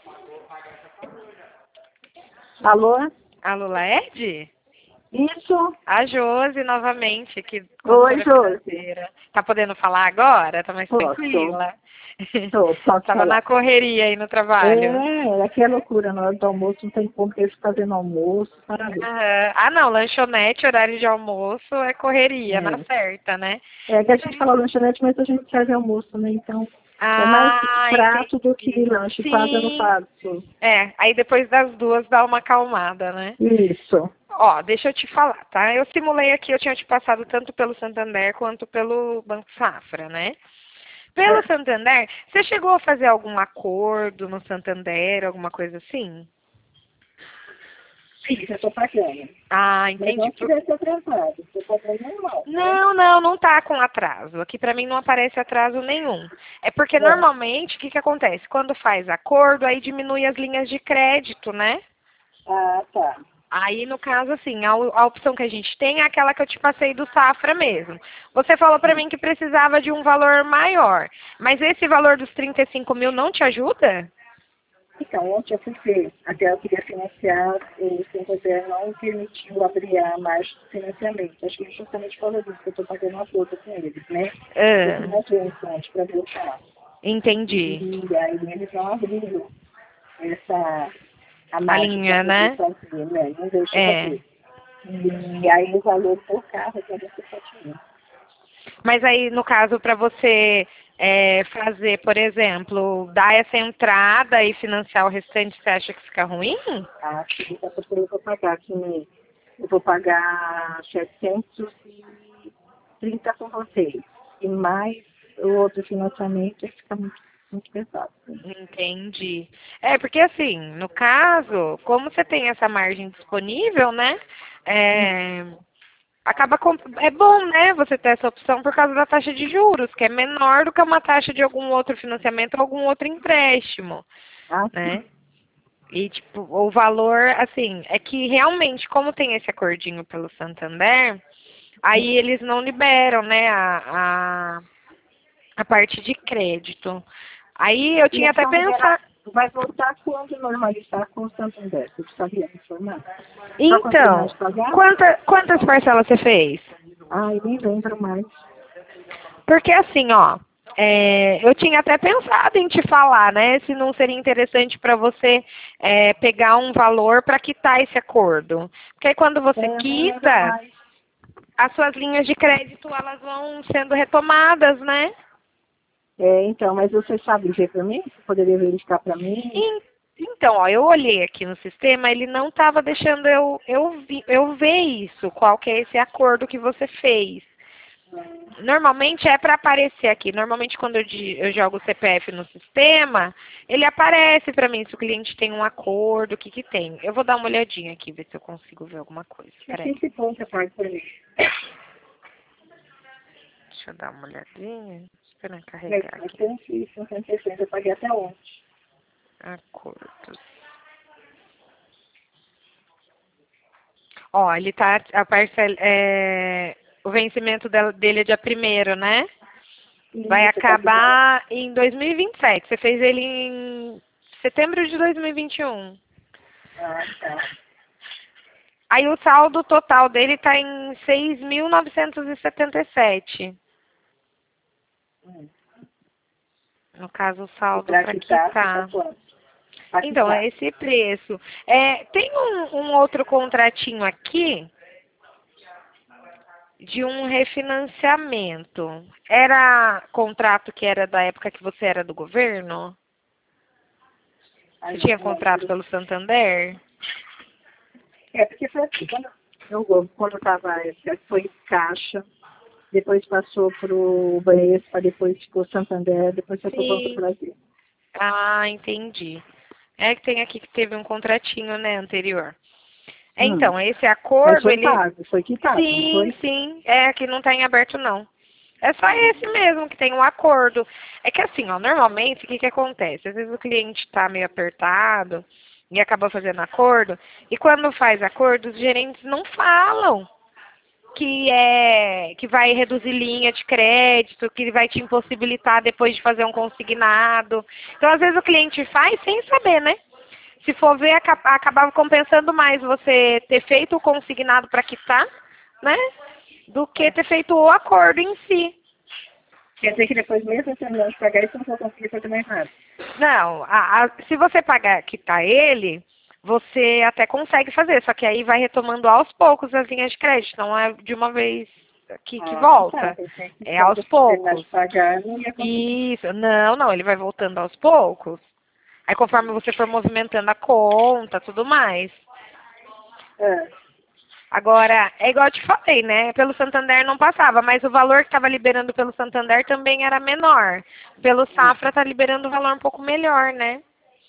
Alô? Alô, Laerte? Isso? A Josi, novamente, aqui. Oi, Josi. Financeira. Tá podendo falar agora? Tá mais Posso. tranquila? Posso Tava falar. na correria aí no trabalho. Aqui é loucura, na hora do almoço não tem como eles fazendo almoço, para ver. Aham. Ah, não, lanchonete, horário de almoço é correria, É. na certa, né? É que a gente fala lanchonete, mas a gente serve almoço, né? Então, é mais Ah, prato do que entendi. lanche, quase eu não Sim. faço. É, aí depois das duas dá uma acalmada, né? Isso. Ó, deixa eu te falar, tá? Eu simulei aqui, eu tinha te passado tanto pelo Santander quanto pelo Banco Safra, né? Pelo Santander, você chegou a fazer algum acordo no Santander, alguma coisa assim? Sim, eu estou pagando. Ah, Mas entendi. não tivesse atrasado. Estou pagando normal. Não tá com atraso. Aqui pra mim não aparece atraso nenhum. É porque normalmente, o que que acontece? Quando faz acordo, aí diminui as linhas de crédito, né? Ah, tá. Aí, no caso, assim, a opção que a gente tem é aquela que eu te passei do Safra mesmo. Você falou pra mim que precisava de um valor maior, mas esse valor dos 35 mil não te ajuda? Então, ontem eu fui ver, até eu queria financiar, o Santander não permitiu abrir a margem do financiamento. Acho que é justamente por causa disso que eu estou pagando uma conta com eles, né? Eu fui Ah, na agência antes para ver o carro. entendi. E aí eles não abriram a A margem para linha, poder né? fazer, né? Não deixa eu É. fazer. E aí o valor do carro é 47 mil. Mas aí, no caso, para você fazer, por exemplo, dar essa entrada e financiar o restante, você acha que fica ruim? Acho que dá para eu vou pagar aqui mesmo. Eu vou pagar 730 com vocês. E mais o outro financiamento fica muito pesado. Entendi. É, porque assim, no caso, como você tem essa margem disponível, né? É, é bom, né, você ter essa opção por causa da taxa de juros, que é menor do que uma taxa de algum outro financiamento ou algum outro empréstimo, Ah, né? E, tipo, o valor, assim, é que realmente, como tem esse acordinho pelo Santander, aí eles não liberam, né, a parte de crédito. Aí eu e tinha até essa pensado. vai voltar quando normalizar com o Santander? Você sabia me informar? Só quando terminar Então, de pagar? quantas parcelas você fez? Ai, nem lembro mais. Porque assim, ó, eu tinha até pensado em te falar, né, se não seria interessante para você pegar um valor para quitar esse acordo. Porque aí quando você Eu nem lembro quita, mais. as suas linhas de crédito elas vão sendo retomadas, né? Então, mas você sabe ver para mim? Você poderia verificar para mim? Então, ó, eu olhei aqui no sistema, ele não estava deixando eu ver isso, qual que é esse acordo que você fez. Normalmente é para aparecer aqui. Normalmente quando eu jogo o CPF no sistema, ele aparece para mim se o cliente tem um acordo, o que que tem. Eu vou dar uma olhadinha aqui, ver se eu consigo ver alguma coisa. Peraí, Que bom que paga para mim. deixa eu dar uma olhadinha. Esperando Mas carregar aqui. 160 eu paguei até ontem. Acordos. Ó, ele tá, a parcela, o vencimento dele é dia 1º, né? Vai Isso, tá tudo bem. acabar em 2027. Você fez ele em setembro de 2021. Ah, tá. Aí o saldo total dele está em 6.977. Hum. No caso, o E saldo para para quitar, fica quitar. quanto? Para Então, é quitar. esse preço. Tem um outro contratinho aqui de um refinanciamento. Era contrato que era da época que você era do governo? Ai, Você não tinha contrato lembro. pelo Santander? Porque foi assim, quando eu estava, foi Caixa, depois passou para o Banespa, depois ficou Santander, depois foi para o Banco do Sim. Brasil. Ah, entendi. É que tem aqui que teve um contratinho, né, anterior. Então, esse Mas acordo, foi ele. pago, foi quitado, não Sim, foi? sim. É que não está em aberto, não. É só esse mesmo que tem um acordo. É que assim, ó, normalmente o que que acontece? Às vezes o cliente está meio apertado e acaba fazendo acordo, e quando faz acordo, os gerentes não falam. que vai reduzir linha de crédito, que vai te impossibilitar depois de fazer um consignado. Então, às vezes o cliente faz sem saber, né? Se for ver, acabava compensando mais você ter feito o consignado para quitar, né? Do que ter feito o acordo em si. Quer dizer que depois, mesmo terminando de pagar, isso não vou conseguir fazer mais nada. Não, se você pagar, quitar ele, você até consegue fazer, só que aí vai retomando aos poucos as linhas de crédito, não é de uma vez que volta. É aos poucos. De pagar, não ia conseguir. Isso, não, ele vai voltando aos poucos. Aí conforme você for movimentando a conta, tudo mais. Agora, é igual eu te falei, né? Pelo Santander não passava, mas o valor que estava liberando pelo Santander também era menor. Pelo Safra está liberando o valor um pouco melhor, né?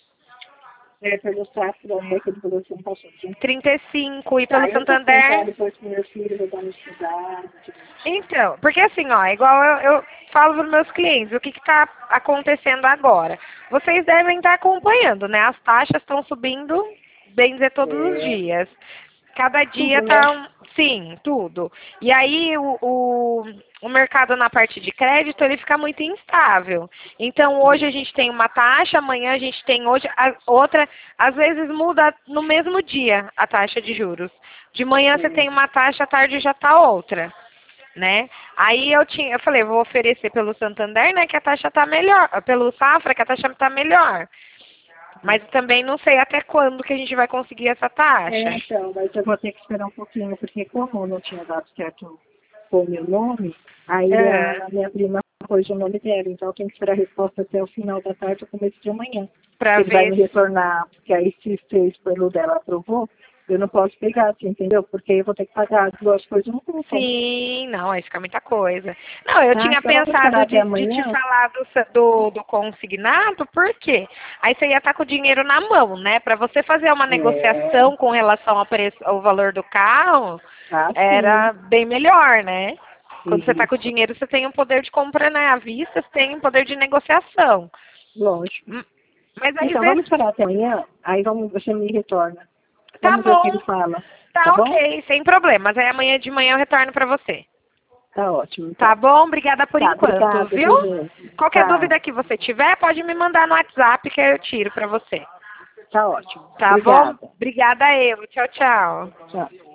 Pelo Safra, né, que ele falou assim, passou 35, e pelo Santander... Depois que meu filho vai dar no estudar. Então, porque assim, ó, igual eu falo para os meus clientes, o que está acontecendo agora? Vocês devem estar acompanhando, né? As taxas estão subindo, bem dizer, todos os dias. Cada dia tá sim, tudo. E aí o mercado na parte de crédito, ele fica muito instável. Então hoje a gente tem uma taxa, amanhã a gente tem outra, às vezes muda no mesmo dia a taxa de juros. De manhã você tem uma taxa, à tarde já tá outra, né? Aí eu falei, vou oferecer pelo Santander, né, que a taxa tá melhor, pelo Safra que a taxa tá melhor. Mas também não sei até quando que a gente vai conseguir essa taxa. Então, mas eu vou ter que esperar um pouquinho, porque como eu não tinha dado certo com o meu nome, aí a minha prima pôs o nome dela, então eu tenho que esperar a resposta até o final da tarde ou começo de amanhã. Ele vai me retornar, porque aí se fez pelo dela aprovou, eu não posso pegar, assim, entendeu? Porque eu vou ter que pagar as duas coisas, eu não tenho como. Sim, não, aí fica muita coisa. Não, eu tinha pensado de te falar do consignado, por quê? Aí você ia estar com o dinheiro na mão, né? Para você fazer uma negociação com relação ao valor do carro, era bem melhor, né? Quando você está com o dinheiro, você tem um poder de compra, né? À vista, você tem um poder de negociação. Lógico. Mas aí então, vamos esperar até amanhã, aí você me retorna. Tá Vamos ver o que ele fala. Tá ok, sem problemas. Aí amanhã de manhã eu retorno pra você. Tá ótimo. Então. Tá bom? Obrigada por enquanto, obrigada, viu? Qualquer dúvida que você tiver, pode me mandar no WhatsApp que eu tiro pra você. Tá ótimo. Tá bom? Obrigada eu. Tchau, tchau. Tchau.